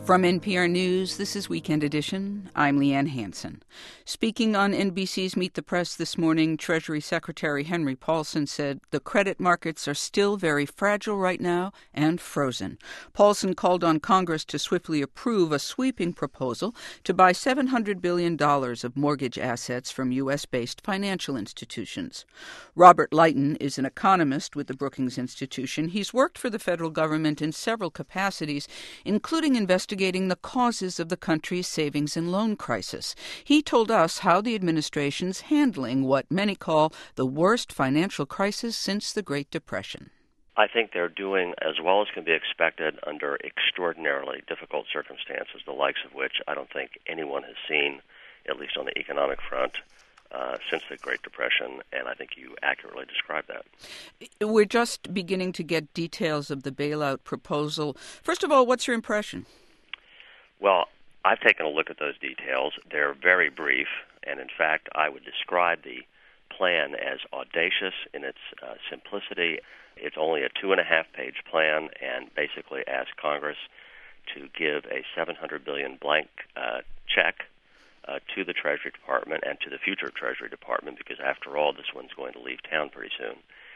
From NPR News, this is Weekend Edition. I'm Leanne Hansen. Speaking on NBC's Meet the Press this morning, Treasury Secretary Henry Paulson said the credit markets are still very fragile right now and frozen. Paulson called on Congress to swiftly approve a sweeping proposal to buy $700 billion of mortgage assets from U.S.-based financial institutions. Robert Leighton is an economist with the Brookings Institution. He's worked for the federal government in several capacities, including investigating the causes of the country's savings and loan crisis. He told us how the administration's handling what many call the worst financial crisis since the Great Depression. I think they're doing as well as can be expected under extraordinarily difficult circumstances, the likes of which I don't think anyone has seen, at least on the economic front, since the Great Depression, and I think you accurately described that. We're just beginning to get details of the bailout proposal. First of all, what's your impression? Well, I've taken a look at those details. They're very brief, and in fact, I would describe the plan as audacious in its simplicity. It's only a 2.5-page plan and basically asks Congress to give a $700 billion blank check to the Treasury Department and to the future Treasury Department, because after all, this one's going to leave town pretty soon.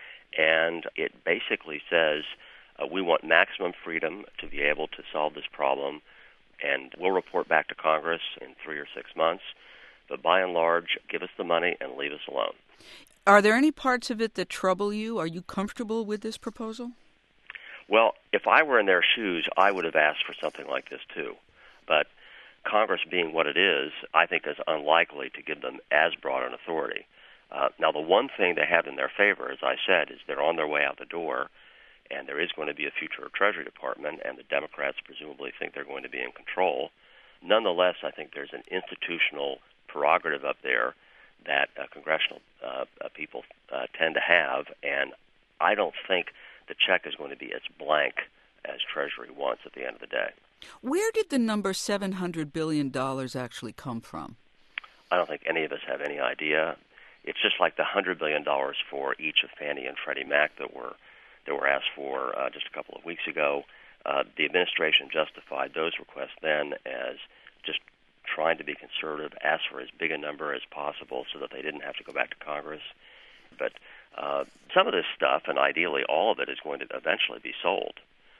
And it basically says we want maximum freedom to be able to solve this problem, and we'll report back to Congress in 3 or 6 months. But by and large, give us the money and leave us alone. Are there any parts of it that trouble you? Are you comfortable with this proposal? Well, if I were in their shoes, I would have asked for something like this too. But Congress being what it is, I think is unlikely to give them as broad an authority. Now, the one thing they have in their favor, as I said, is they're on their way out the door, and there is going to be a future Treasury Department, and the Democrats presumably think they're going to be in control. Nonetheless, I think there's an institutional prerogative up there that congressional people tend to have, and I don't think the check is going to be as blank as Treasury wants at the end of the day. Where did the number $700 billion actually come from? I don't think any of us have any idea. It's just like the $100 billion for each of Fannie and Freddie Mac that were asked for just a couple of weeks ago. The administration justified those requests then as just trying to be conservative, asked for as big a number as possible so that they didn't have to go back to Congress. But some of this stuff, and ideally all of it, is going to eventually be sold.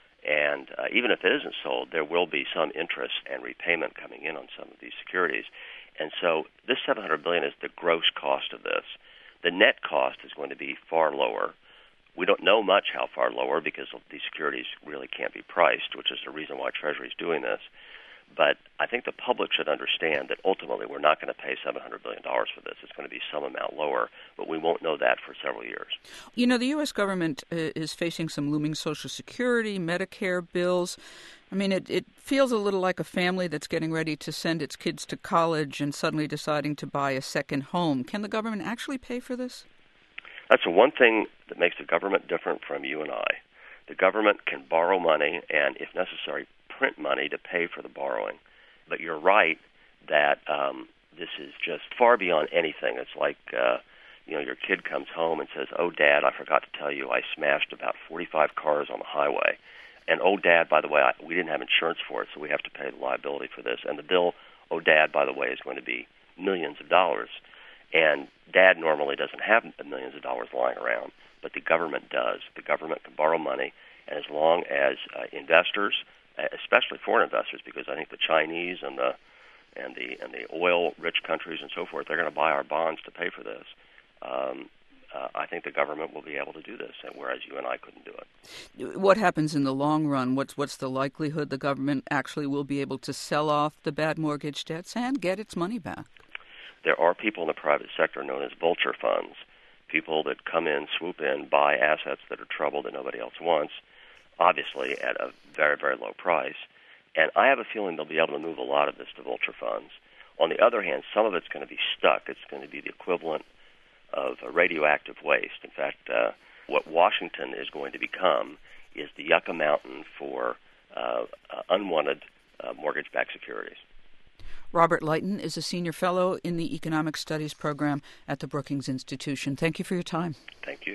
And even if it isn't sold, there will be some interest and repayment coming in on some of these securities. And so this $700 billion is the gross cost of this. The net cost is going to be far lower. We don't know much how far lower because these securities really can't be priced, which is the reason why Treasury is doing this. But I think the public should understand that ultimately we're not going to pay $700 billion for this. It's going to be some amount lower, but we won't know that for several years. You know, the U.S. government is facing some looming Social Security, Medicare bills. I mean, it feels a little like a family that's getting ready to send its kids to college and suddenly deciding to buy a second home. Can the government actually pay for this? That's the one thing that makes the government different from you and I. The government can borrow money and, if necessary, print money to pay for the borrowing. But you're right that this is just far beyond anything. It's like, your kid comes home and says, "Oh, Dad, I forgot to tell you I smashed about 45 cars on the highway. And, oh, Dad, by the way, we didn't have insurance for it, so we have to pay the liability for this. And the bill, oh, Dad, by the way, is going to be millions of dollars." And Dad normally doesn't have millions of dollars lying around, but the government does. The government can borrow money, and as long as investors, especially foreign investors, because I think the Chinese and the oil-rich countries and so forth, they're going to buy our bonds to pay for this. I think the government will be able to do this, whereas you and I couldn't do it. What happens in the long run? What's the likelihood the government actually will be able to sell off the bad mortgage debts and get its money back? There are people in the private sector known as vulture funds, people that come in, swoop in, buy assets that are troubled that nobody else wants, obviously at a very, very low price. And I have a feeling they'll be able to move a lot of this to vulture funds. On the other hand, some of it's going to be stuck. It's going to be the equivalent of a radioactive waste. In fact, what Washington is going to become is the Yucca Mountain for unwanted mortgage-backed securities. Robert Leighton is a senior fellow in the Economic Studies program at the Brookings Institution. Thank you for your time. Thank you.